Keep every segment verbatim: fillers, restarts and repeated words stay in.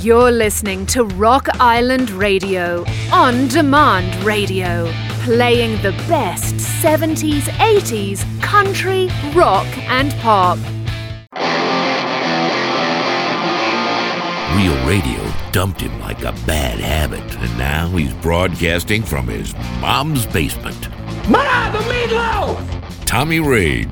You're listening to Rock Island Radio, on demand radio, playing the best seventies, eighties, country, rock, and pop. Real radio dumped him like a bad habit, and now he's broadcasting from his mom's basement. Ma, the meatloaf! Tommy Rage.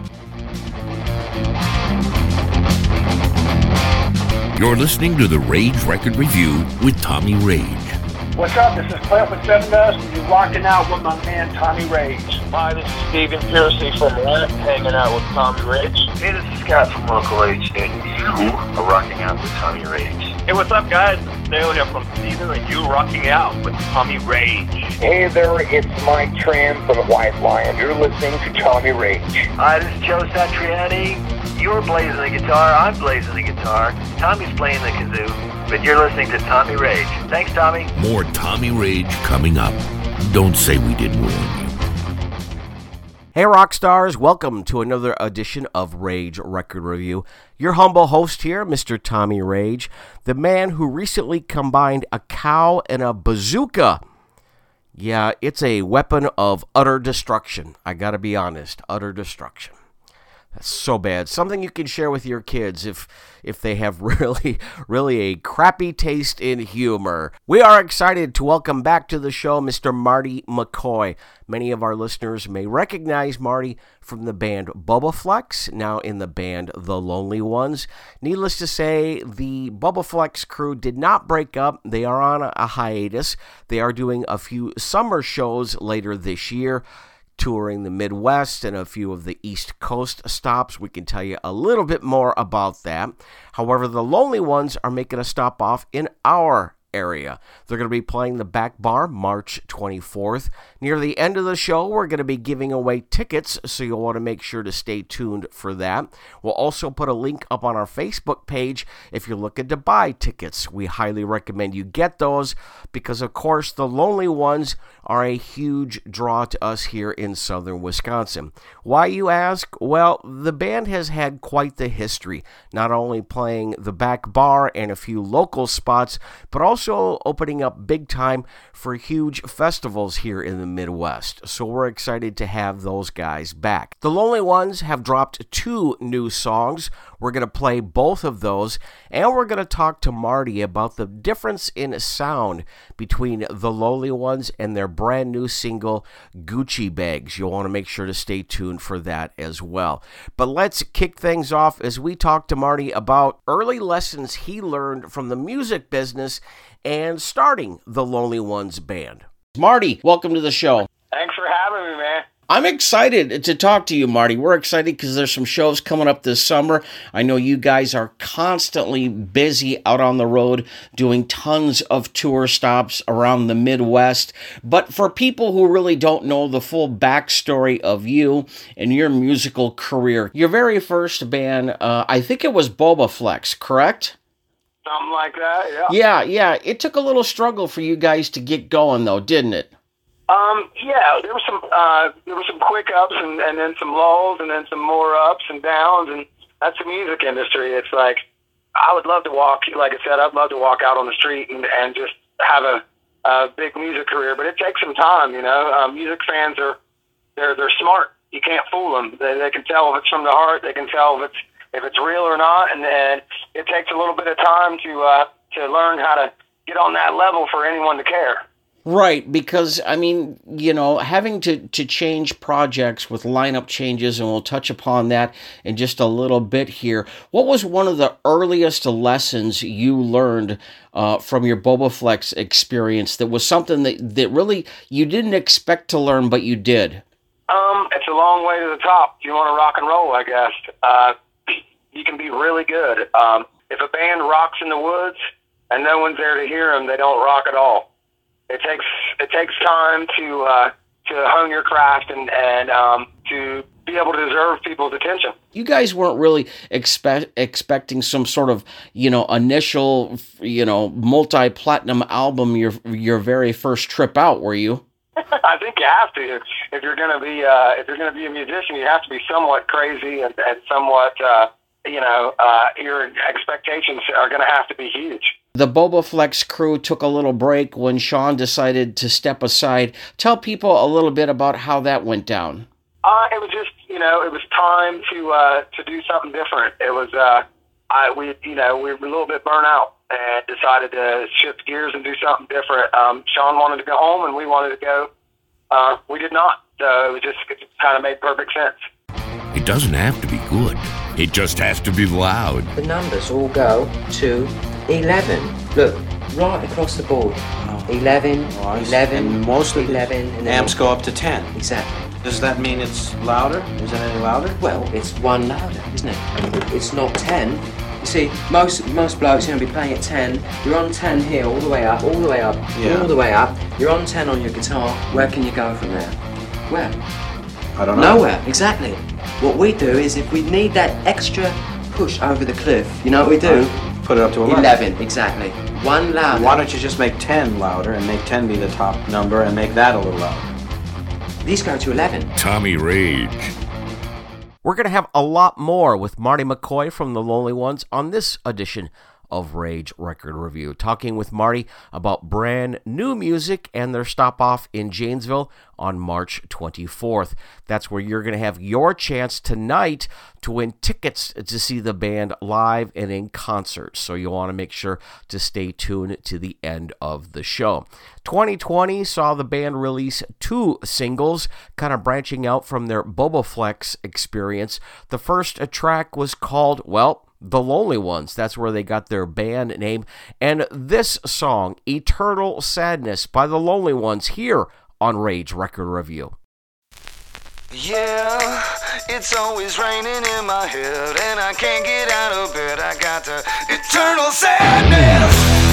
You're listening to the Rage Record Review with Tommy Rage. What's up? This is Cliff with Seven Dust, and you're rocking out with my man Tommy Rage. Hi, this is Stephen Piercy from Rent, hanging out with Tommy Rage. Hey, this is Scott from Local H, and you are rocking out with Tommy Rage. Hey, what's up, guys? This is Dale here from Steven, and you rocking out with Tommy Rage. Hey there, it's Mike Tran from White Lion. You're listening to Tommy Rage. Hi, this is Joe Satriani. You're blazing the guitar, I'm blazing the guitar, Tommy's playing the kazoo, but you're listening to Tommy Rage. Thanks, Tommy. More Tommy Rage coming up. Don't say we didn't warn you. Hey rock stars, welcome to another edition of Rage Record Review. Your humble host here, Mister Tommy Rage, the man who recently combined a cow and a bazooka. Yeah, it's a weapon of utter destruction. I gotta be honest, utter destruction. That's so bad. Something you can share with your kids if if they have really, really a crappy taste in humor. We are excited to welcome back to the show Mister Marty McCoy. Many of our listeners may recognize Marty from the band Bubba Flex, now in the band The Lonely Ones. Needless to say, the Bubba Flex crew did not break up. They are on a hiatus. They are doing a few summer shows later this year, touring the Midwest and a few of the East Coast stops. We can tell you a little bit more about that. However, the Lonely Ones are making a stop off in our area. They're going to be playing the Back Bar March twenty-fourth. Near the end of the show, we're going to be giving away tickets, so you'll want to make sure to stay tuned for that. We'll also put a link up on our Facebook page if you're looking to buy tickets. We highly recommend you get those because, of course, the Lonely Ones are a huge draw to us here in southern Wisconsin. Why, you ask? Well, the band has had quite the history, not only playing the Back Bar and a few local spots, but also opening up big time for huge festivals here in the Midwest. So we're excited to have those guys back. The Lonely Ones have dropped two new songs. We're going to play both of those, and we're going to talk to Marty about the difference in sound between the Lonely Ones and their brand new single, Gucci Bags. You'll want to make sure to stay tuned for that as well. But let's kick things off as we talk to Marty about early lessons he learned from the music business and starting the Lonely Ones band. Marty, welcome to the show. Thanks for having me, man. I'm excited to talk to you, Marty. We're excited because there's some shows coming up this summer. I know you guys are constantly busy out on the road doing tons of tour stops around the Midwest. But for people who really don't know the full backstory of you and your musical career, your very first band, uh, I think it was Bubba Flex, correct? Something like that, yeah. Yeah, yeah. It took a little struggle for you guys to get going, though, didn't it? Um, yeah, there were some uh, there were some quick ups and, and then some lulls and then some more ups and downs, and that's the music industry. It's like I would love to walk, like I said, I'd love to walk out on the street and, and just have a, a big music career, but it takes some time, you know. Um, music fans are they're they're smart. You can't fool them. They, they can tell if it's from the heart. They can tell if it's if it's real or not, and then it takes a little bit of time to uh, to learn how to get on that level for anyone to care. Right, because, I mean, you know, having to, to change projects with lineup changes, and we'll touch upon that in just a little bit here. What was one of the earliest lessons you learned uh, from your Bubba Flex experience that was something that, that really you didn't expect to learn, but you did? Um, it's a long way to the top. If you want to rock and roll, I guess. Uh, you can be really good. Um, if a band rocks in the woods and no one's there to hear them, they don't rock at all. It takes it takes time to uh, to hone your craft and and um, to be able to deserve people's attention. You guys weren't really expect, expecting some sort of you know initial you know multi-platinum album your your very first trip out, were you? I think you have to if you're going to be uh, if you're going to be a musician. You have to be somewhat crazy and, and somewhat uh, you know uh, your expectations are going to have to be huge. The Bobaflex crew took a little break when Sean decided to step aside. Tell people a little bit about how that went down. Uh, it was just, you know, it was time to uh, to do something different. It was, uh, I we, you know, we were a little bit burnt out and decided to shift gears and do something different. Um, Sean wanted to go home, and we wanted to go. Uh, we did not. So it was just it kind of made perfect sense. It doesn't have to be good. It just has to be loud. The numbers all go to eleven. Look, right across the board. eleven, Oh, eleven, and most of eleven, and the amps go up to ten. Exactly. Does that mean it's louder? Is it any louder? Well, it's one louder, isn't it? It's not ten. You see, most most blokes are going to be playing at ten. You're on ten here, all the way up, all the way up, Yeah. all the way up. You're on ten on your guitar. Where can you go from there? Where? I don't know. Nowhere, exactly. What we do is if we need that extra push over the cliff, you know what we do? Put it up to eleven. eleven, exactly. One louder. Why don't you just make ten louder and make ten be the top number and make that a little louder? These go to eleven. Tommy Rage. We're going to have a lot more with Marty McCoy from The Lonely Ones on this edition of Rage Record Review, talking with Marty about brand new music and their stop off in Janesville on March twenty-fourth. That's where you're going to have your chance tonight to win tickets to see the band live and in concert. So you'll want to make sure to stay tuned to the end of the show. twenty twenty saw the band release two singles, kind of branching out from their Bobaflex experience. The first track was called, well, The Lonely Ones. That's where they got their band name. And this song, Eternal Sadness by The Lonely Ones, here on Rage Record Review. Yeah, it's always raining in my head and I can't get out of bed. I got the eternal sadness.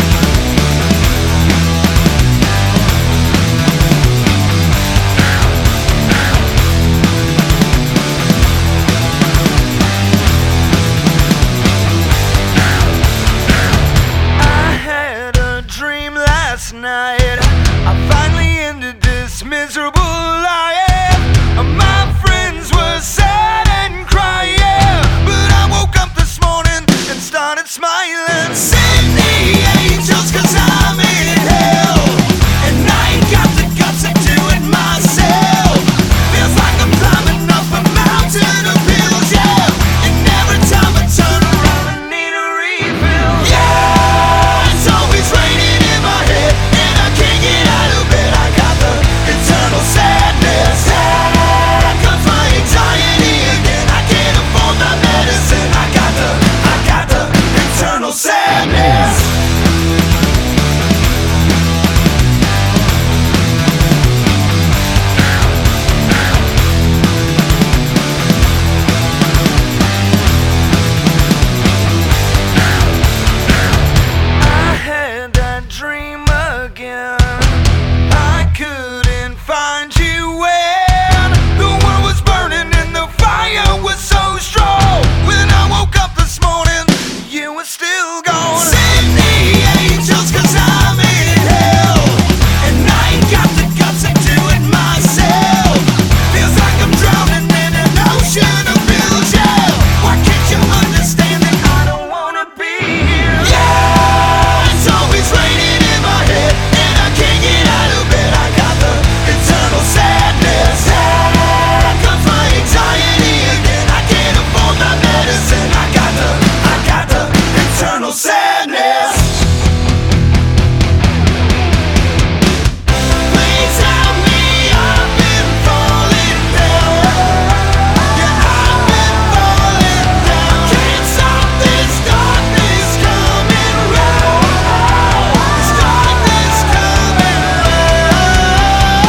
Last night, I finally ended this miserable life. My friends were sad and crying, but I woke up this morning and started smiling. Send the angels, cause I'm in hell, and I ain't got the guts to do it myself. Feels like I'm climbing up a mountain of hills, yeah, and every time I turn around I need a refill. Yeah, it's always raining in my head and I can't get out of bed. I got the eternal sadness. Here comes my anxiety again. I can't afford my medicine. I got the, I got the eternal sadness. I had that dream again. I couldn't find you when the world was burning and the fire was so strong. When I woke up this morning, you were still gone. Send the angels, cause I'm in hell, and I ain't got the guts to do it myself. Feels like I'm drowning in an ocean of bills, yeah. Why can't you understand that I don't wanna be here? Yeah, it's always raining in my head and I can't get out of bed. I got the eternal sadness. Here comes my anxiety again. I can't afford my medicine. I got the, I got the eternal sadness. Please help me, I've been falling down. Yeah, I've been falling down. Can't stop this darkness coming round. This darkness coming round.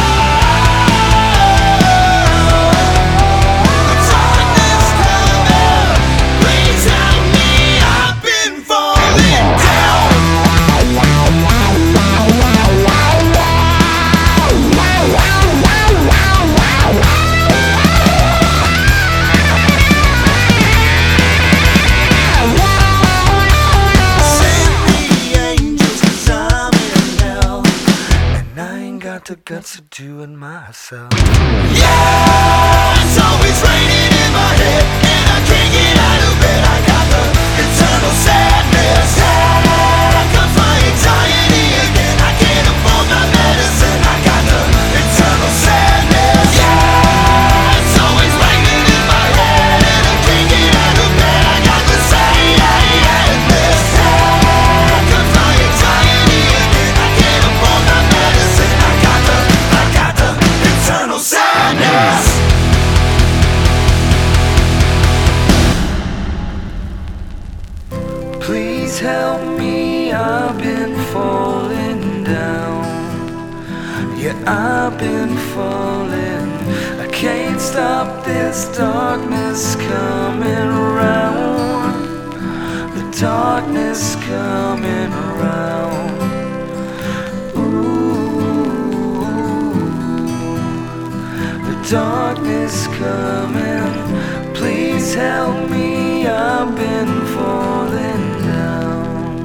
The darkness coming. Please help me, I've been falling down. Send the angels, cause I'm in hell, and I ain't got the guts to do it myself. Yeah, it's always raining in my head and I can't get out of bed. I got the eternal sadness. Here help me, I've been falling down. Yeah, I've been falling. I can't stop this darkness coming around. The darkness coming around. Ooh, the darkness coming. Please help me, I've been falling down.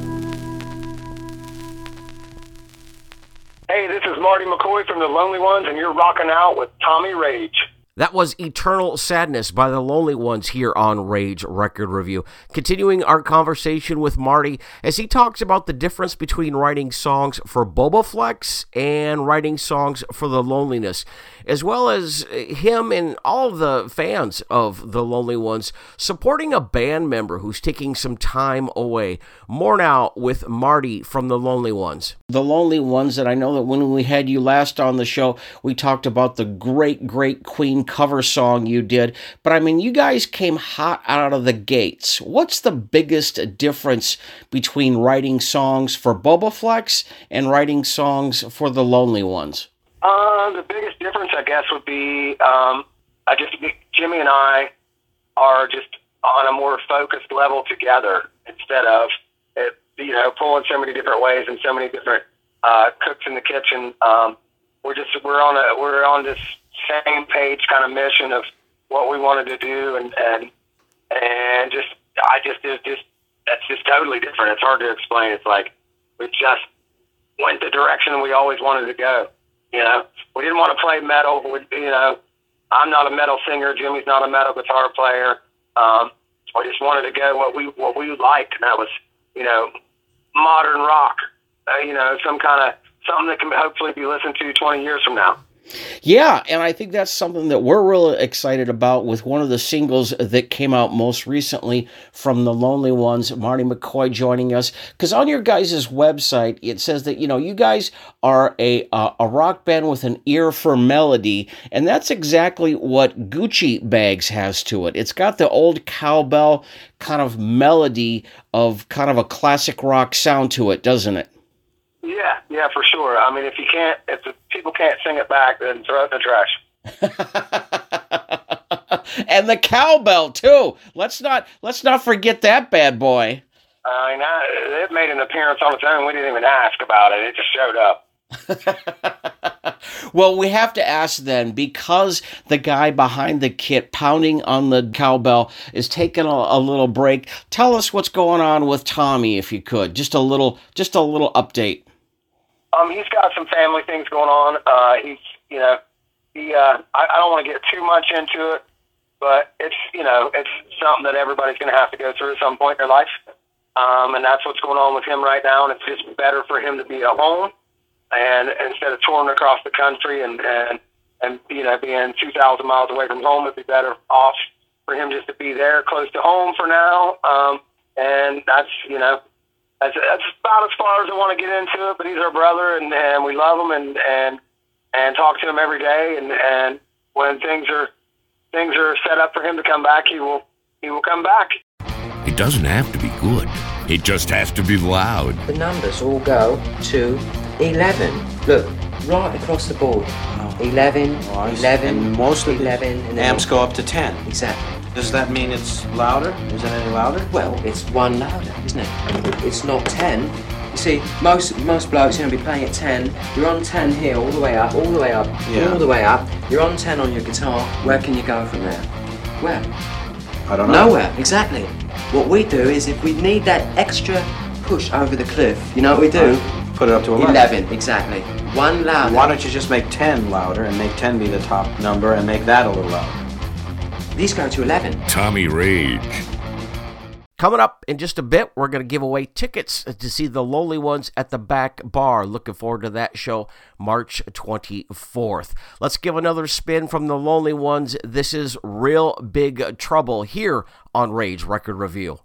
Hey, this is Marty McCoy from The Lonely Ones, and you're rocking out with Tommy Rage. That was Eternal Sadness by The Lonely Ones here on Rage Record Review. Continuing our conversation with Marty as he talks about the difference between writing songs for Bobaflex and writing songs for The Loneliness, as well as him and all of the fans of The Lonely Ones supporting a band member who's taking some time away. More now with Marty from The Lonely Ones. The Lonely Ones, that I know that when we had you last on the show, we talked about the great, great Queen cover song you did, but I mean, you guys came hot out of the gates. What's the biggest difference between writing songs for Bobaflex and writing songs for The Lonely Ones? Uh, the biggest difference, I guess, would be um, I just Jimmy and I are just on a more focused level together instead of it, you know, pulling so many different ways and so many different uh, cooks in the kitchen. Um, we're just we're on a we're on this same page kind of mission of what we wanted to do, and and and just I just it's just that's just totally different. It's hard to explain. It's like we just went the direction we always wanted to go. You know, we didn't want to play metal. We, you know, I'm not a metal singer. Jimmy's not a metal guitar player. Um, we just wanted to go what we what we liked, and that was, you know, modern rock. Uh, you know, some kind of something that can hopefully be listened to twenty years from now. Yeah, and I think that's something that we're really excited about with one of the singles that came out most recently from The Lonely Ones, Marty McCoy joining us. Because on your guys' website, it says that, you know, you guys are a uh, a rock band with an ear for melody, and that's exactly what Gucci Bags has to it. It's got the old cowbell kind of melody of kind of a classic rock sound to it, doesn't it? Yeah, yeah, for sure. I mean, if you can't, if the people can't sing it back, then throw it in the trash. And the cowbell too. Let's not let's not forget that bad boy. I mean, I, it made an appearance on its own. We didn't even ask about it. It just showed up. Well, we have to ask then, because the guy behind the kit pounding on the cowbell is taking a, a little break. Tell us what's going on with Tommy, if you could. Just a little, just a little update. Um, he's got some family things going on. Uh, he's, you know, he. Uh, I, I don't want to get too much into it, but it's, you know, it's something that everybody's going to have to go through at some point in their life, um, and that's what's going on with him right now. And it's just better for him to be at home, and instead of touring across the country and and and you know, being two thousand miles away from home, it'd be better off for him just to be there, close to home for now. Um, and that's, you know. That's, that's about as far as I want to get into it, but he's our brother, and, and we love him, and, and and talk to him every day. And, and when things are things are set up for him to come back, he will he will come back. It doesn't have to be good. It just has to be loud. The numbers all go to eleven. Look, right across the board. eleven, eleven, and most of eleven, and amps go up to ten. Exactly. Does that mean it's louder? Is it any louder? Well, it's one louder, isn't it? It's not ten. You see, most most blokes are going to be playing at ten. You're on ten here, all the way up, all the way up, yeah. all the way up. You're on ten on your guitar. Where can you go from there? Where? I don't know. Nowhere, exactly. What we do is, if we need that extra push over the cliff, you know what we do? Put it up to eleven. eleven, exactly. One louder. Why don't you just make ten louder and make ten be the top number and make that a little louder? These go to eleven. Tommy Rage. Coming up in just a bit, we're going to give away tickets to see The Lonely Ones at the Back Bar. Looking forward to that show, March twenty-fourth. Let's give another spin from The Lonely Ones. This is Real Big Trouble here on Rage Record Review.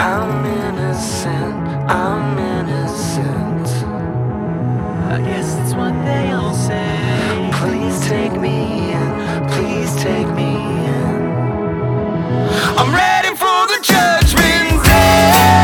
I'm innocent, I'm innocent. I guess that's what they all say. Please take me in, please take me in. I'm ready for the judgment day.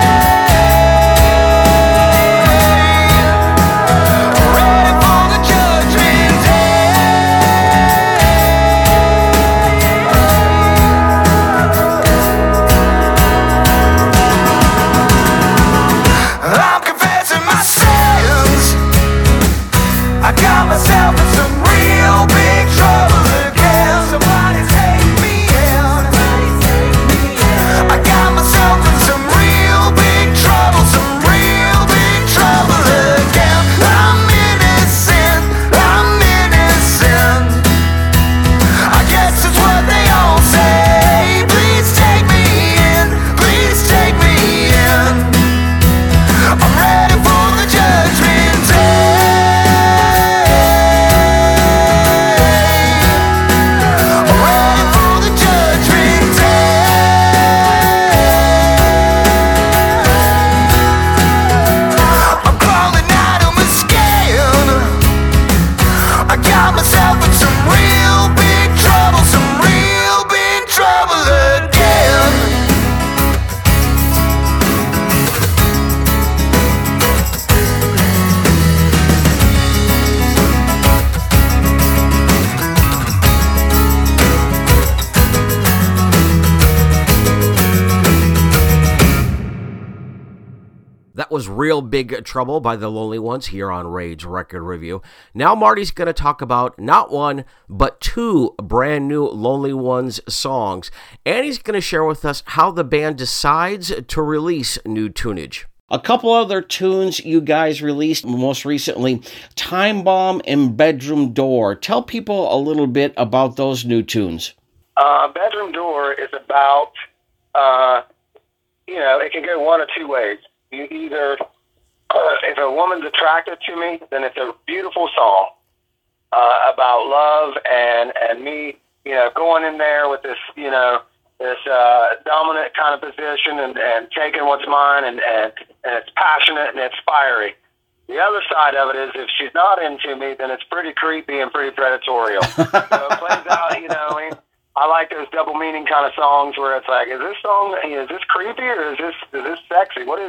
That was Real Big Trouble by the Lonely Ones here on Rage Record Review. Now Marty's going to talk about not one, but two brand new Lonely Ones songs. And he's going to share with us how the band decides to release new tunage. A couple other tunes you guys released most recently, Time Bomb and Bedroom Door. Tell people a little bit about those new tunes. Uh, Bedroom Door is about, uh, you know, it can go one of two ways. You either, uh, if a woman's attracted to me, then it's a beautiful song uh, about love and, and me, you know, going in there with this, you know, this uh, dominant kind of position and, and taking what's mine, and, and, and it's passionate and it's fiery. The other side of it is if she's not into me, then it's pretty creepy and pretty predatorial. So it plays out, you know, I mean, I like those double meaning kind of songs where it's like, is this song, is this creepy or is this is this sexy? What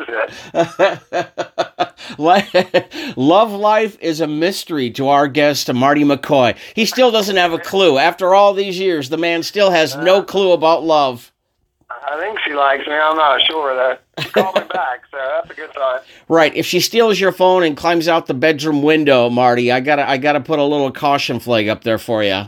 is it? Love life is a mystery to our guest, Marty McCoy. He still doesn't have a clue. After all these years, the man still has no clue about love. I think she likes me. I'm not sure, though. She called me back, so that's a good sign. Right. If she steals your phone and climbs out the bedroom window, Marty, I gotta I gotta put a little caution flag up there for you.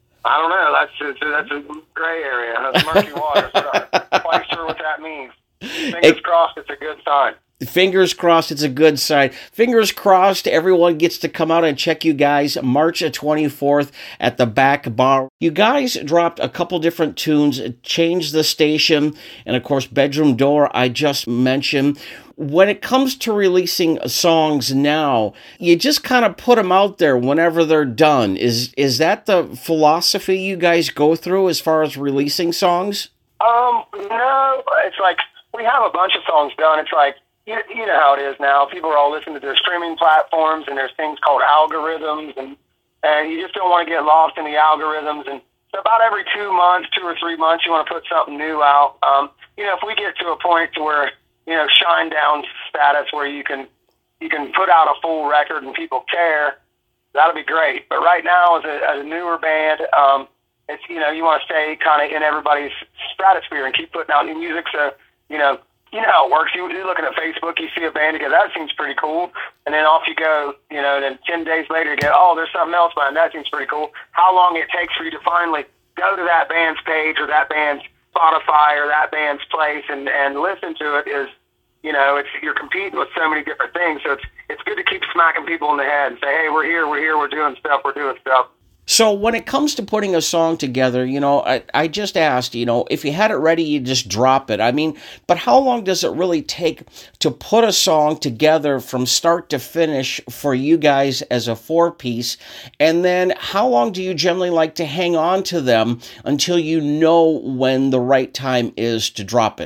I don't know. That's a, that's a gray area. That's murky water. So I'm not quite sure what that means. Fingers it, crossed it's a good sign. Fingers crossed it's a good sign. Fingers crossed everyone gets to come out and check you guys March twenty-fourth at the Back Bar. You guys dropped a couple different tunes, Change the Station, and of course Bedroom Door I just mentioned. When it comes to releasing songs now, you just kind of put them out there whenever they're done. Is is that the philosophy you guys go through as far as releasing songs? Um, no. It's like we have a bunch of songs done. It's like, you, you know how it is now. People are all listening to their streaming platforms, and there's things called algorithms, and, and you just don't want to get lost in the algorithms. And so about every two months, two or three months, you want to put something new out. Um, you know, if we get to a point to where, you know, shine down status where you can you can put out a full record and people care, that'll be great. But right now, as a, as a newer band, um, it's, you know, you want to stay kind of in everybody's stratosphere and keep putting out new music. So, you know, you know how it works. You, you're looking at Facebook, you see a band, you go, that seems pretty cool. And then off you go, you know, and then ten days later you go, oh, there's something else behind that seems pretty cool. How long it takes for you to finally go to that band's page or that band's Spotify or that band's place and, and listen to it is, you know, it's you're competing with so many different things. So it's it's good to keep smacking people in the head and say, hey, we're here, we're here, we're doing stuff, we're doing stuff. So when it comes to putting a song together, you know, I, I just asked, you know, if you had it ready, you just drop it. I mean, but how long does it really take to put a song together from start to finish for you guys as a four-piece? And then how long do you generally like to hang on to them until you know when the right time is to drop it?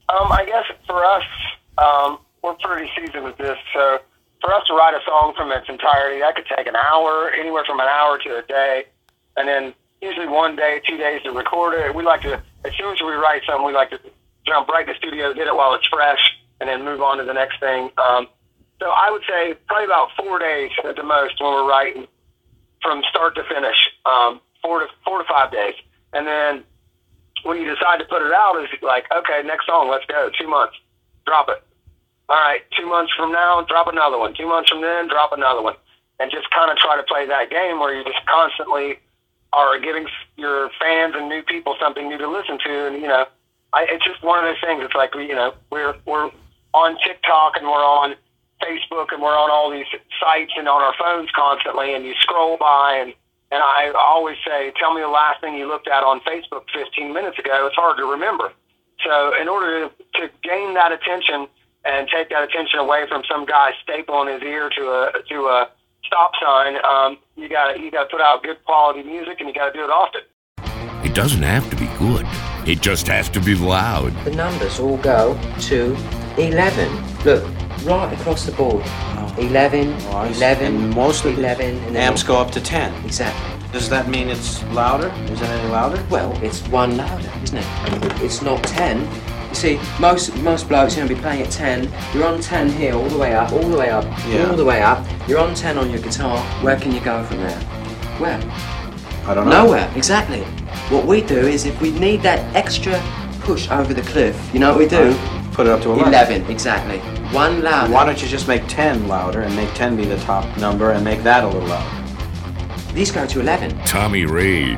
Um, I guess for us, um, we're pretty seasoned with this, so for us to write a song from its entirety, that could take an hour, anywhere from an hour to a day, and then usually one day, two days to record it. We like to, as soon as we write something, we like to jump right in the studio, get it while it's fresh, and then move on to the next thing. Um, so I would say probably about four days at the most when we're writing from start to finish, um, four to four to five days. And then when you decide to put it out, it's like, okay, next song, let's go. Two months, drop it. All right, two months from now, drop another one. Two months from then, drop another one. And just kind of try to play that game where you just constantly are giving your fans and new people something new to listen to. And, you know, I, it's just one of those things. It's like, you know, we're we're on TikTok and we're on Facebook and we're on all these sites and on our phones constantly, and you scroll by, and, and I always say, tell me the last thing you looked at on Facebook fifteen minutes ago. It's hard to remember. So in order to, to gain that attention and take that attention away from some guy stapling his ear to a to a stop sign, um, you got you got to put out good quality music, and you got to do it often. It doesn't have to be good. It just has to be loud. The numbers all go to eleven. Look, right across the board. Oh. eleven, Oh, eleven, and most of eleven, the and then amps go up to ten. Exactly. Does that mean it's louder? Is it any louder? Well, it's one louder, isn't it? It's not ten. You see, most most blokes are going to be playing at ten. You're on ten here, all the way up, all the way up, Yeah. all the way up. You're on ten on your guitar. Where can you go from there? Where? I don't know. Nowhere, exactly. What we do is, if we need that extra push over the cliff, you know what we do? Put it up to eleven. eleven, exactly. One louder. Why don't you just make ten louder and make ten be the top number and make that a little louder? These go to eleven. Tommy Rage.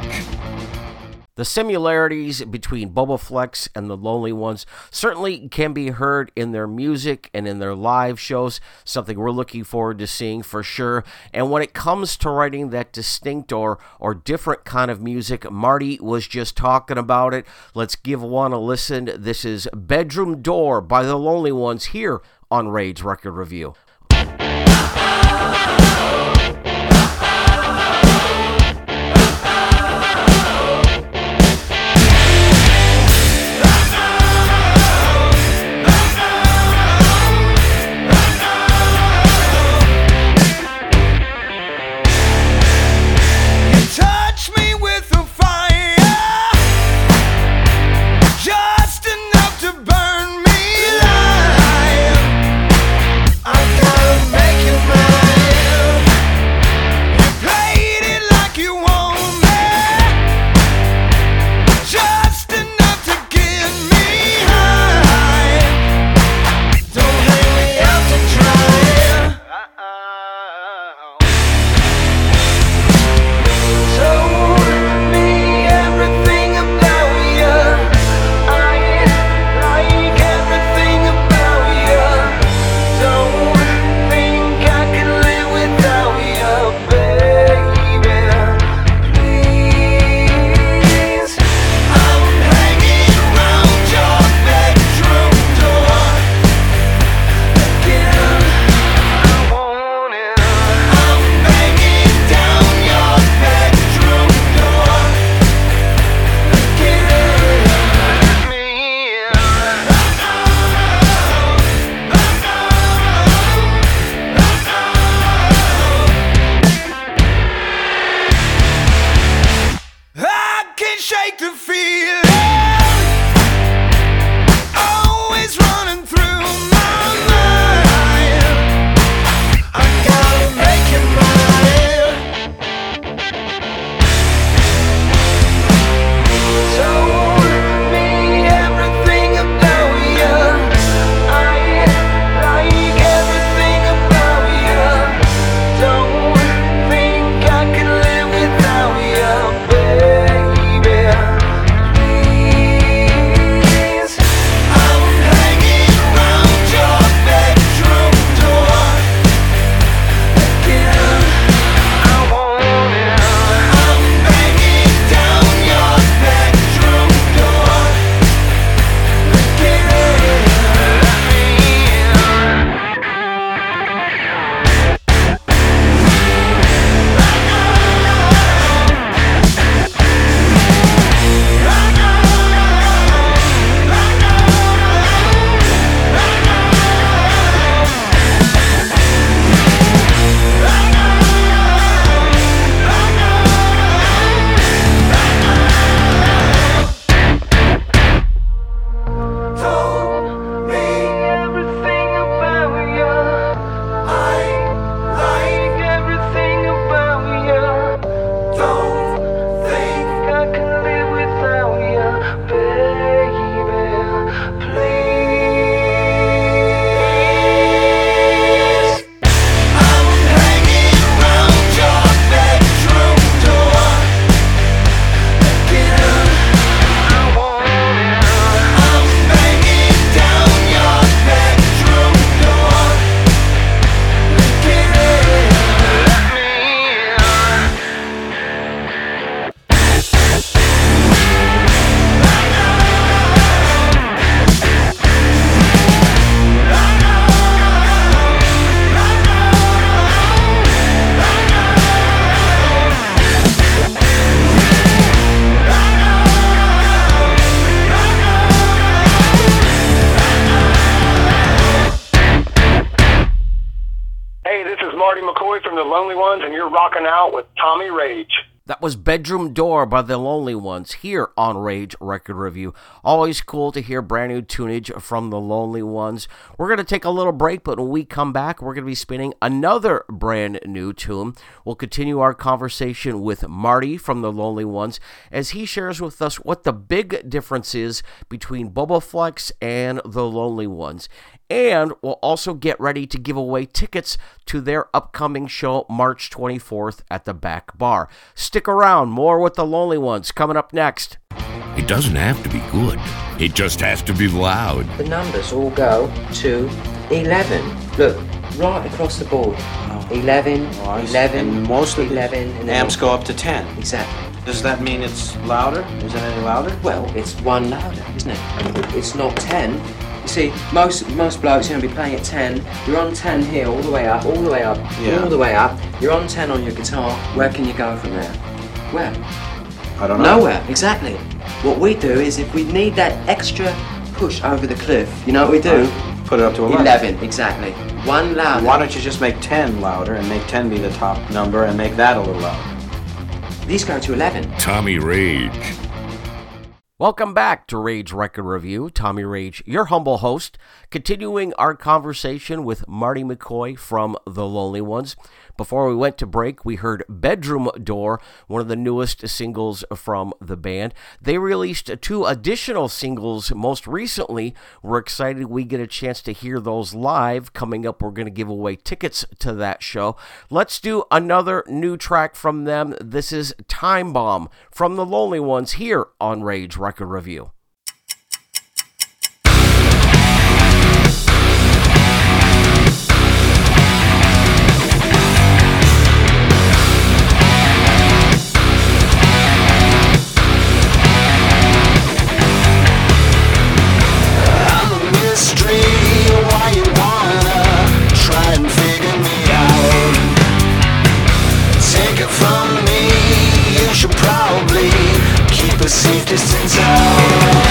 The similarities between Bubaflex and the Lonely Ones certainly can be heard in their music and in their live shows, something we're looking forward to seeing for sure. And when it comes to writing that distinct or, or different kind of music, Marty was just talking about it. Let's give one a listen. This is Bedroom Door by the Lonely Ones here on Rage Record Review. Just enough to burn me alive. I McCoy from The Lonely Ones, and you're rocking out with Tommy Rage. That was Bedroom Door by The Lonely Ones here on Rage Record Review. Always cool to hear brand new tunage from The Lonely Ones. We're going to take a little break, but when we come back, we're going to be spinning another brand new tune. We'll continue our conversation with Marty from The Lonely Ones as he shares with us what the big difference is between Bobaflex and The Lonely Ones. And we'll also get ready to give away tickets to their upcoming show March twenty-fourth at the Back Bar. Stick around, more with The Lonely Ones coming up next. It doesn't have to be good. It just has to be loud. The numbers all go to eleven. Look, right across the board. eleven, eleven, and most of eleven, and then amps go up to ten. Exactly. Does that mean it's louder? Is it any louder? Well, it's one louder, isn't it? It's not ten. You see, most most blokes are going to be playing at ten. You're on ten here, all the way up, all the way up, Yeah. all the way up. You're on ten on your guitar. Where can you go from there? Where? I don't know. Nowhere, exactly. What we do is if we need that extra push over the cliff, you know what we do? Put it up to eleven. eleven, exactly. One louder. Why don't you just make ten louder and make ten be the top number and make that a little louder? These go to eleven. Tommy Rage. Welcome back to Rage Record Review. Tommy Rage, your humble host, continuing our conversation with Marty McCoy from The Lonely Ones. Before we went to break, we heard Bedroom Door, one of the newest singles from the band. They released two additional singles most recently. We're excited we get a chance to hear those live. Coming up, we're going to give away tickets to that show. Let's do another new track from them. This is Time Bomb from The Lonely Ones here on Rage Record Review. Safe distance out.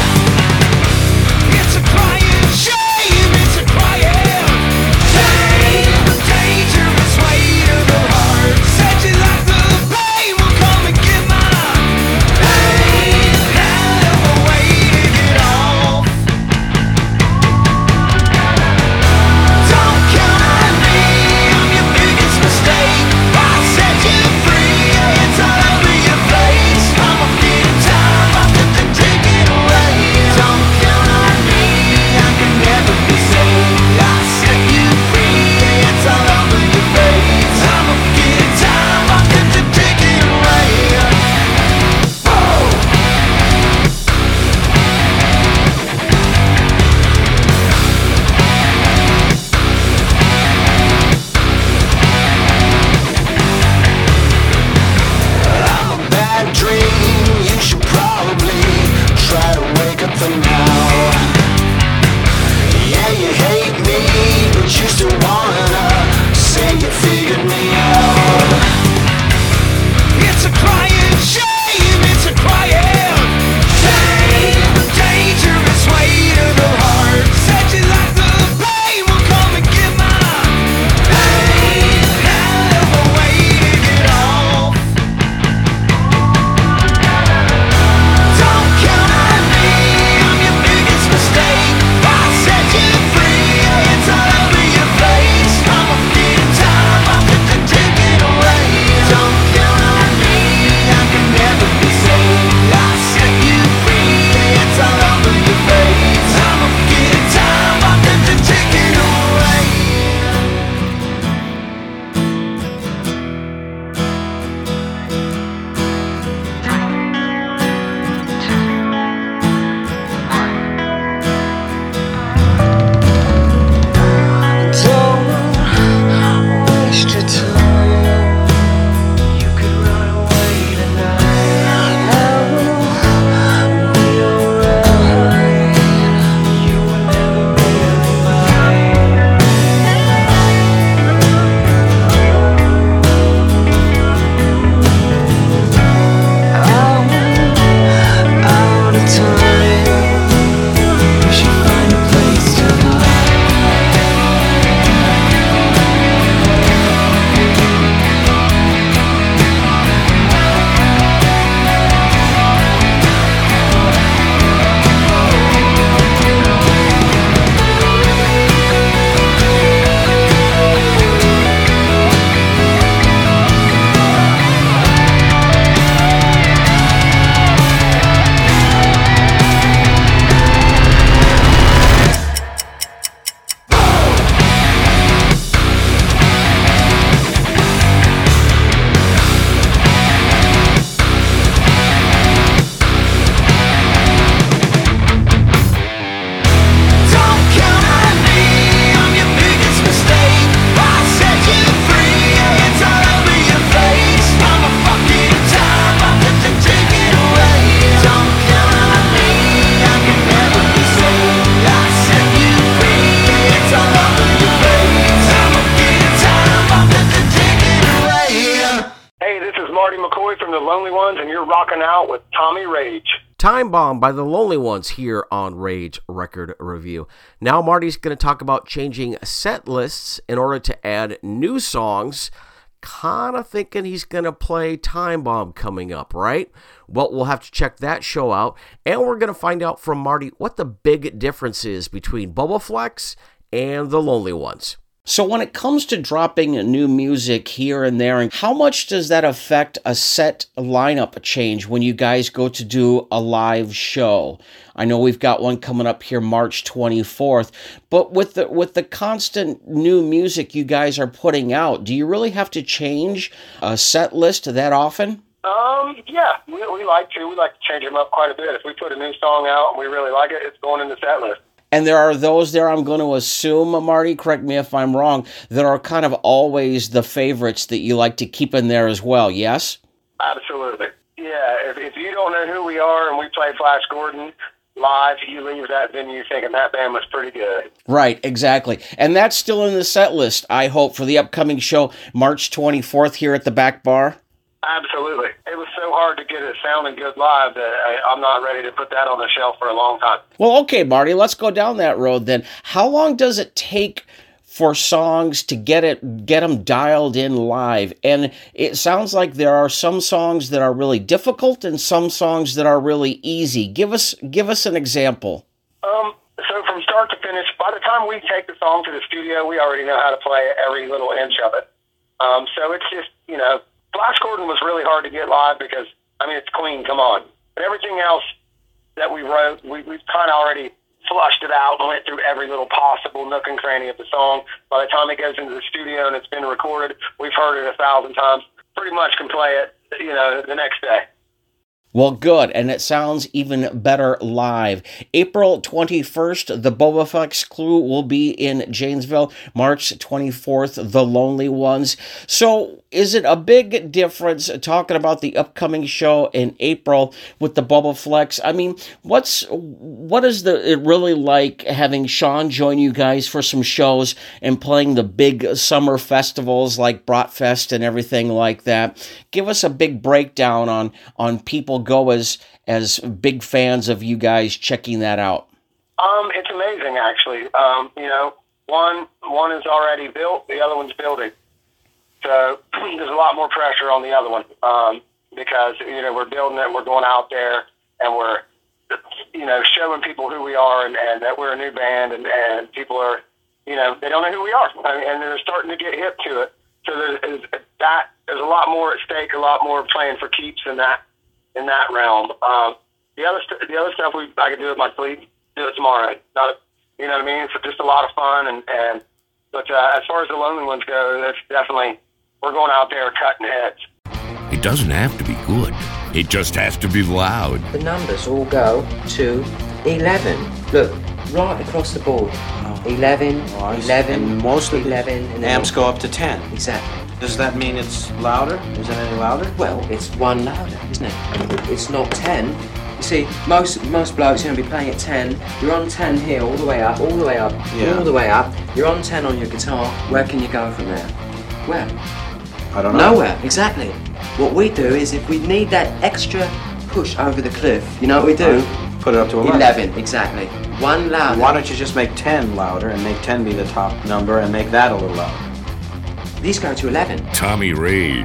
Lonely Ones, and you're rocking out with Tommy Rage. Time Bomb by the Lonely Ones here on Rage Record Review. Now Marty's going to talk about changing set lists in order to add new songs. Kind of thinking he's going to play Time Bomb coming up, right? Well, we'll have to check that show out. And we're going to find out from Marty what the big difference is between Bubaflex and the Lonely Ones. So when it comes to dropping new music here and there, and how much does that affect a set lineup change when you guys go to do a live show? I know we've got one coming up here March twenty-fourth, but with the with the constant new music you guys are putting out, do you really have to change a set list that often? Um, yeah, we, we like to. We like to change them up quite a bit. If we put a new song out and we really like it, it's going in the set list. And there are those there, I'm going to assume, Marty, correct me if I'm wrong, that are kind of always the favorites that you like to keep in there as well, yes? Absolutely. Yeah, if, if you don't know who we are and we play Flash Gordon live, you leave that venue thinking that band was pretty good. Right, exactly. And that's still in the set list, I hope, for the upcoming show, March twenty-fourth here at the Back Bar? Absolutely. It was so hard to get it sounding good live that I, I'm not ready to put that on the shelf for a long time. Well, okay, Marty, let's go down that road then. How long does it take for songs to get it, get them dialed in live? And it sounds like there are some songs that are really difficult and some songs that are really easy. Give us, give us an example. Um, so from start to finish, by the time we take the song to the studio, we already know how to play every little inch of it. Um, so it's just, you know, Flash Gordon was really hard to get live because, I mean, it's Queen, come on. But everything else that we wrote, we, we've kind of already flushed it out and went through every little possible nook and cranny of the song. By the time it goes into the studio and it's been recorded, we've heard it a thousand times. Pretty much can play it, you know, the next day. Well, good, and it sounds even better live. April twenty-first, the Bubaflex crew will be in Janesville. March twenty-fourth, the Lonely Ones. So, is it a big difference talking about the upcoming show in April with the Bubaflex? I mean, what's what is the it really like having Sean join you guys for some shows and playing the big summer festivals like Bratfest and everything like that? Give us a big breakdown on on people go as as big fans of you guys checking that out. Um, it's amazing, actually. Um, you know, one one is already built, the other one's building. So there's a lot more pressure on the other one um, because, you know, we're building it, we're going out there, and we're, you know, showing people who we are and, and that we're a new band, and, and people are, you know, they don't know who we are, I mean, and they're starting to get hip to it. So there's that. There's a lot more at stake, a lot more playing for keeps in that in that realm. Um, the other st- the other stuff we I can do with my sleep, do it tomorrow. Not, you know what I mean? It's just a lot of fun. And, and but uh, as far as the Lonely Ones go, that's definitely we're going out there cutting heads. It doesn't have to be good. It just has to be loud. The numbers all go to eleven. Look, right across the board. eleven, Oh, eleven, and most of the eleven, and amps then- go up to ten. Exactly. Does that mean it's louder? Is it any louder? Well, it's one louder, isn't it? It's not ten. You see, most most blokes are going to be playing at ten. You're on ten here, all the way up, all the way up, Yeah. all the way up. You're on ten on your guitar. Where can you go from there? Where? I don't know. Nowhere, exactly. What we do is if we need that extra push over the cliff, you know what we do? Put it up to eleven. eleven, exactly. One louder. Why don't you just make ten louder and make ten be the top number and make that a little louder? These go to eleven. Tommy Rage.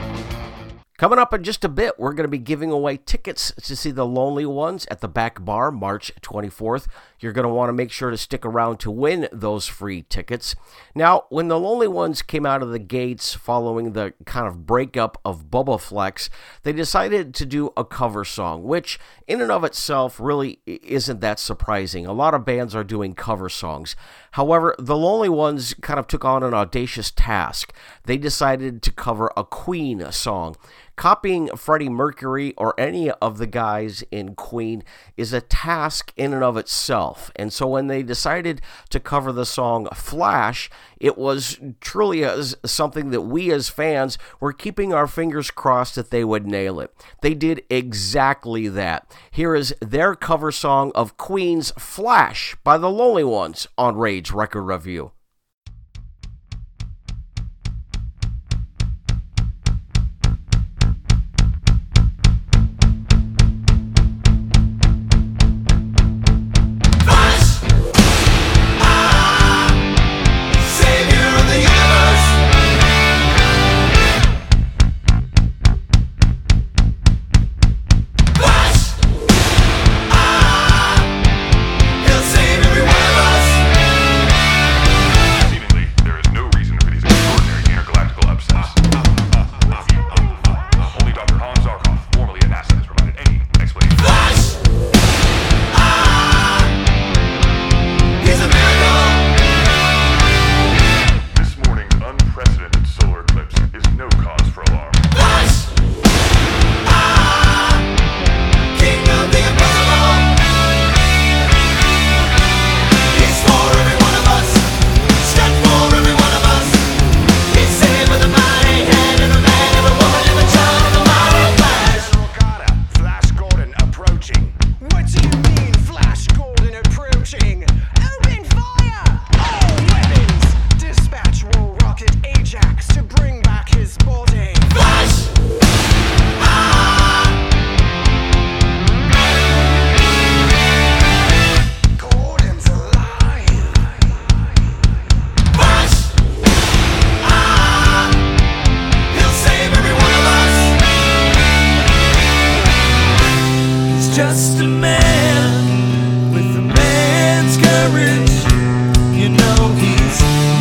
Coming up in just a bit, we're going to be giving away tickets to see the Lonely Ones at the Back Bar, March twenty-fourth. You're going to want to make sure to stick around to win those free tickets. Now, when the Lonely Ones came out of the gates following the kind of breakup of Bubaflex, they decided to do a cover song, which in and of itself really isn't that surprising. A lot of bands are doing cover songs. However, the Lonely Ones kind of took on an audacious task. They decided to cover a Queen song. Copying Freddie Mercury or any of the guys in Queen is a task in and of itself. And so when they decided to cover the song Flash, it was truly a, something that we as fans were keeping our fingers crossed that they would nail it. They did exactly that. Here is their cover song of Queen's Flash by the Lonely Ones on Rage Record Review.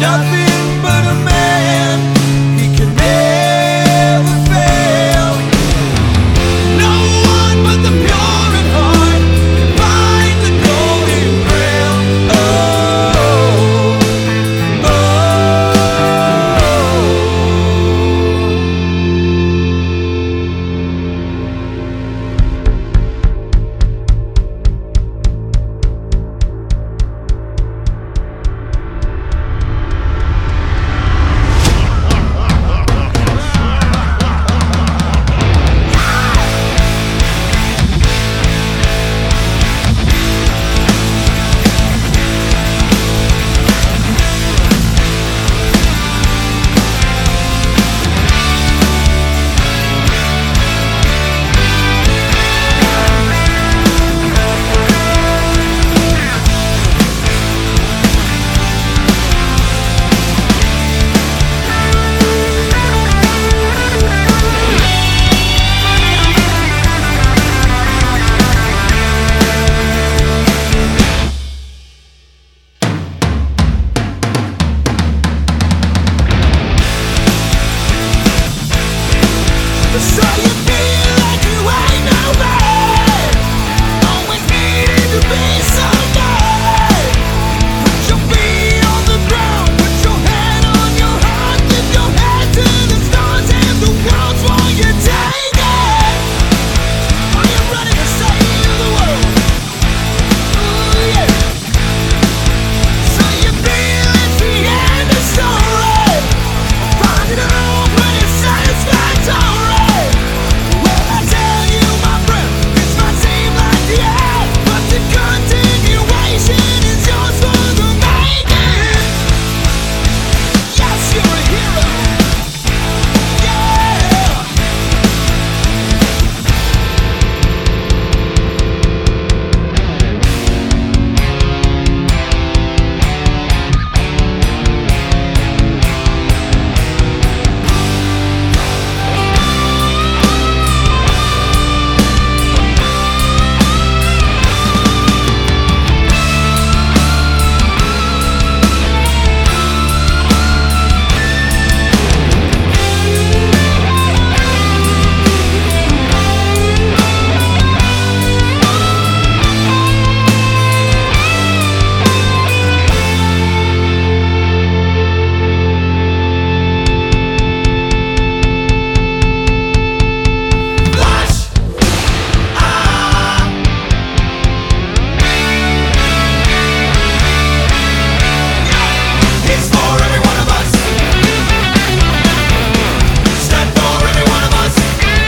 nothing but a man. He can never fail. No one but the pure in heart can find the golden grail. Oh, so you feel like you ain't no man. Always needed to be somebody. Put your feet on the ground, put your head on your heart, lift your head to the stars and the world's for you take it. Are you ready to save the world? Ooh, yeah. So you feel it's the end of story. Find it all pretty satisfactory. Well, I tell you, my friend, this might seem like the end, but the continuation is yours for the making. Yes, you're a hero. Yeah. It's for every one of us. Stand for every one of us.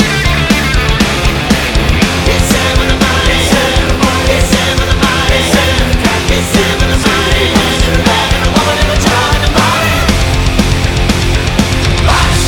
It's Sam and the Mighty. It's Sam and the Mighty. It's Sam and the Mighty. And the man and the woman and the child and the body. Hush!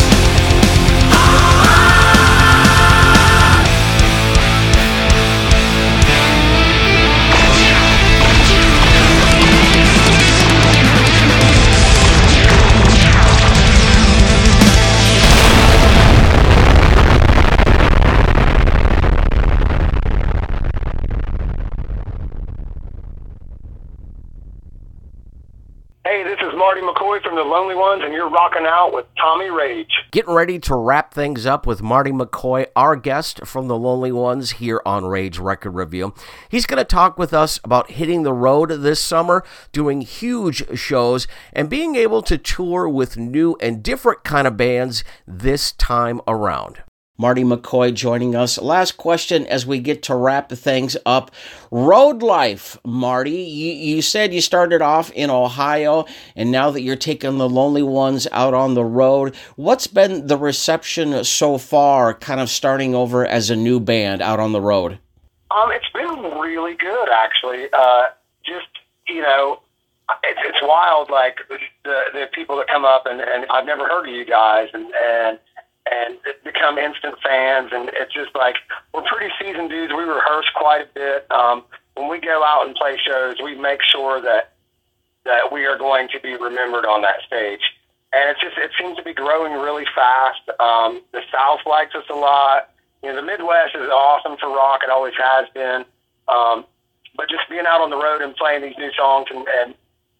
Hey, this is Marty McCoy from the Lonely Ones, and you're rocking out with Tommy Rage. Getting ready to wrap things up with Marty McCoy, our guest from the Lonely Ones here on Rage Record Review. He's going to talk with us about hitting the road this summer, doing huge shows, and being able to tour with new and different kind of bands this time around. Marty McCoy joining us. Last question as we get to wrap things up. Road life, Marty. You, you said you started off in Ohio, and now that you're taking the Lonely Ones out on the road, what's been the reception so far, kind of starting over as a new band out on the road? Um, it's been really good, actually. Uh, just, you know, it's, it's wild, like, the, the people that come up, and, and I've never heard of you guys, and, and and become instant fans, and it's just like, we're pretty seasoned dudes. We rehearse quite a bit. Um, when we go out and play shows, we make sure that that we are going to be remembered on that stage. And it's just, it seems to be growing really fast. Um, the South likes us a lot. You know, the Midwest is awesome for rock. It always has been. Um, but just being out on the road and playing these new songs and, and,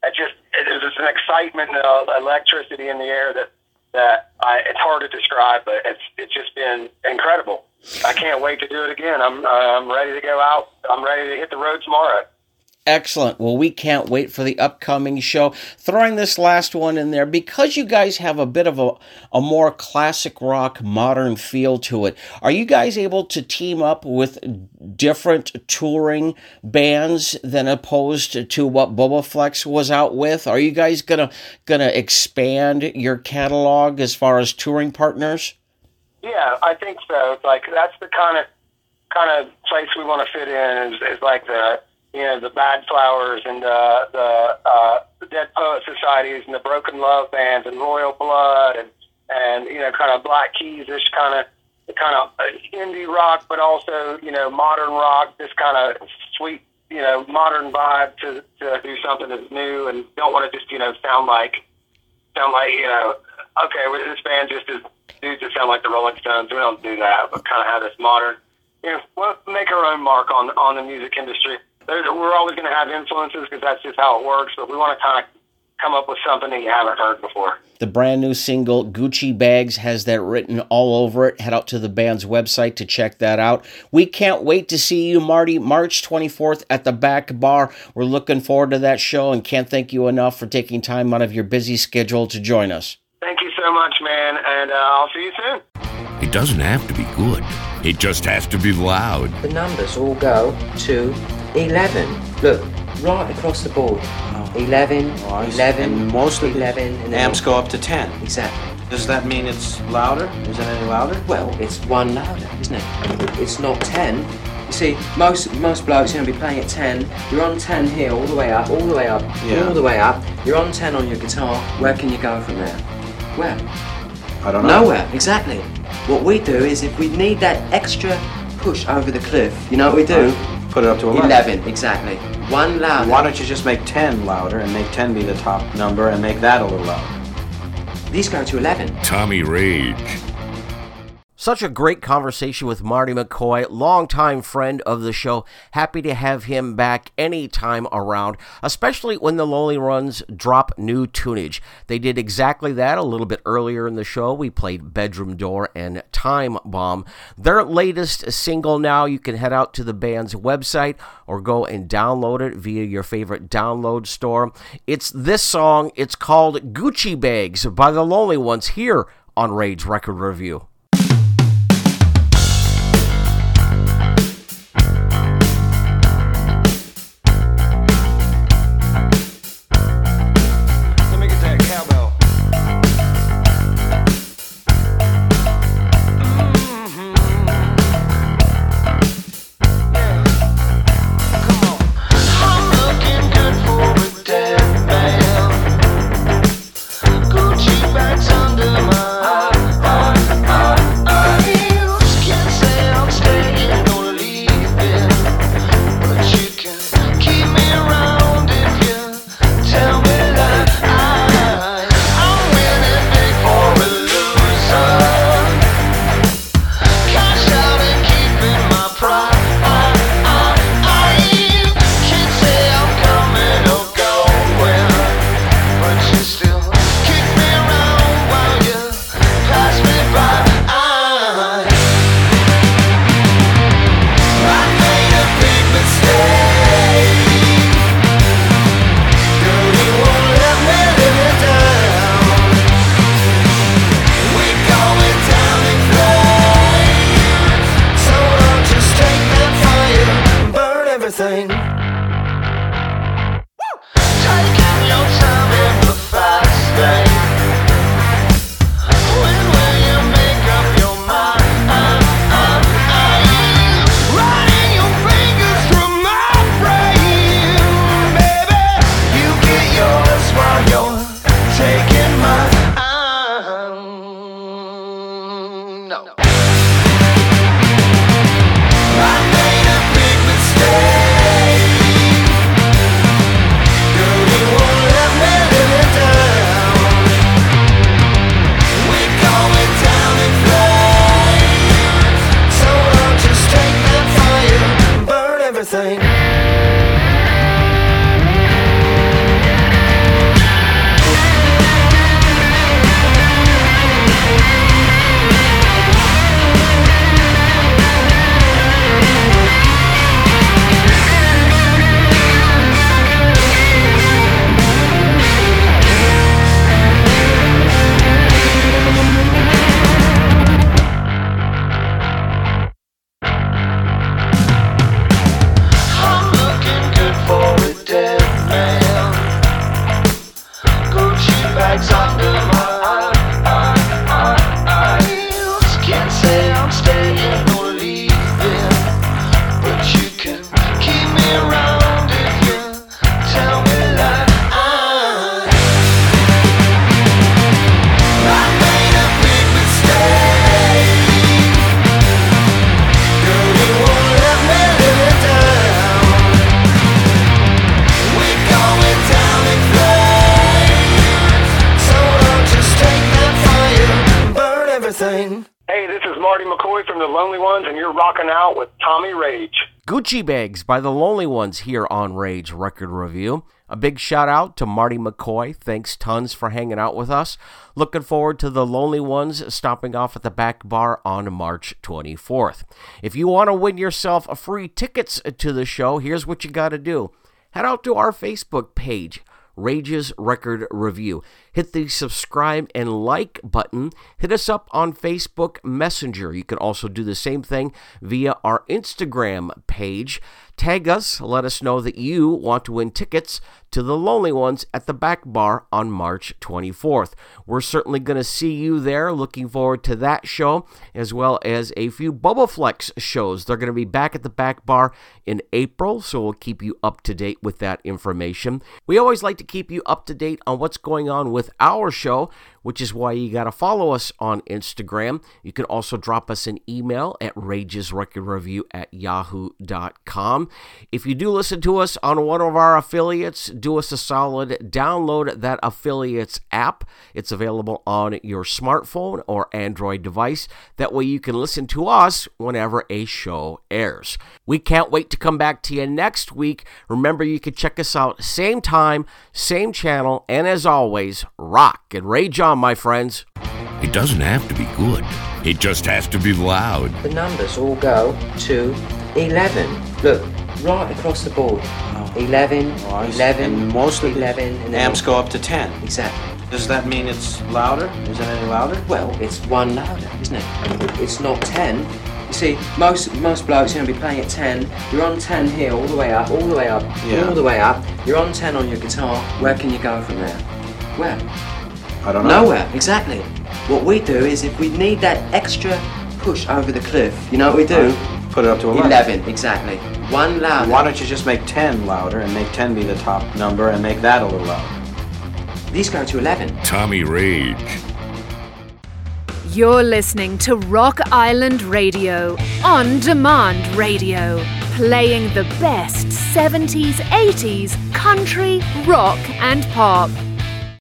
it just it, there's just an excitement and uh, electricity in the air that that I, it's hard to describe, but it's it's just been incredible. I can't wait to do it again. I'm uh, I'm ready to go out. I'm ready to hit the road tomorrow. Excellent. Well, we can't wait for the upcoming show. Throwing this last one in there, because you guys have a bit of a, a more classic rock, modern feel to it, are you guys able to team up with different touring bands than opposed to what Bobaflex was out with? Are you guys gonna gonna expand your catalog as far as touring partners? Yeah, I think so. It's like that's the kind of kind of place we want to fit in. Is, is like the you know, the Bad Flowers and uh, the uh, the Dead Poet Societies and the Broken Love bands and Royal Blood and, and you know, kind of Black Keys-ish kind of kind of indie rock, but also, you know, modern rock, this kind of sweet, you know, modern vibe to, to do something that's new and don't want to just, you know, sound like, sound like, you know, okay, well, this band just is dudes that sound like the Rolling Stones. We don't do that, but kind of have this modern, you know, we'll make our own mark on, on the music industry. We're always going to have influences because that's just how it works, but we want to kind of come up with something that you haven't heard before. The brand new single, Gucci Bags, has that written all over it. Head out to the band's website to check that out. We can't wait to see you, Marty, March twenty-fourth at the Back Bar. We're looking forward to that show and can't thank you enough for taking time out of your busy schedule to join us. Thank you so much, man, and uh, I'll see you soon. It doesn't have to be good. It just has to be loud. The numbers all go to eleven. Look, right across the board. Oh. eleven, Oh, eleven, and most of eleven, the and amps go up to ten. Exactly. Does that mean it's louder? Is it any louder? Well, it's one louder, isn't it? It's not ten. You see, most most blokes are going to be playing at ten. You're on ten here, all the way up, all the way up, Yeah. all the way up. You're on ten on your guitar. Where can you go from there? Where? I don't know. Nowhere, exactly. What we do is if we need that extra push over the cliff, you know what we do? Put it up to eleven. eleven, exactly. One louder. Why don't you just make ten louder and make ten be the top number and make that a little louder? These go to eleven. Tommy Rage. Such a great conversation with Marty McCoy, longtime friend of the show. Happy to have him back anytime around, especially when the Lonely Runs drop new tunage. They did exactly that a little bit earlier in the show. We played Bedroom Door and Time Bomb. Their latest single now, you can head out to the band's website or go and download it via your favorite download store. It's this song. It's called Gucci Bags by the Lonely Ones here on Rage Record Review. Gucci bags under my eyes. everything. Hey, this is Marty McCoy from The Lonely Ones, and you're rocking out with Tommy Rage. Gucci Bags by The Lonely Ones here on Rage Record Review. A big shout out to Marty McCoy. Thanks tons for hanging out with us. Looking forward to The Lonely Ones stopping off at the Back Bar on March twenty-fourth. If you want to win yourself a free tickets to the show, here's what you got to do. Head out to our Facebook page, Rage's Record Review. Hit the subscribe and like button. Hit us up on Facebook Messenger. You can also do the same thing via our Instagram page. Tag us, let us know that you want to win tickets to The Lonely Ones at the Back Bar on March twenty-fourth. We're certainly going to see you there. Looking forward to that show, as well as a few Bubba Flex shows. They're going to be back at the Back Bar in April, so we'll keep you up to date with that information. We always like to keep you up to date on what's going on with our show, which is why you got to follow us on Instagram. You can also drop us an email at ragesrecordreview at yahoo dot com. If you do listen to us on one of our affiliates, do us a solid, download that affiliate's app. It's available on your smartphone or Android device. That way you can listen to us whenever a show airs. We can't wait to come back to you next week. Remember, you can check us out same time, same channel, and as always, rock and rage on, my friends. It doesn't have to be good. It just has to be loud. The numbers all go to eleven. Look, right across the board. eleven, eleven, and most of eleven, and amps go up to ten. Exactly. Does that mean it's louder? Is it any louder? Well, it's one louder, isn't it? It's not ten. You see, most most blokes are going to be playing at ten. You're on ten here, all the way up, all the way up, Yeah. all the way up. You're on ten on your guitar. Where can you go from there? Where? I don't know. Nowhere, exactly. What we do is, if we need that extra push over the cliff, you know what we do? Put it up to eleven. eleven, exactly. One louder. Why don't you just make ten louder and make ten be the top number and make that a little louder? These go to eleven. Tommy Rage. You're listening to Rock Island Radio, on demand radio, playing the best seventies, eighties, country, rock, and pop.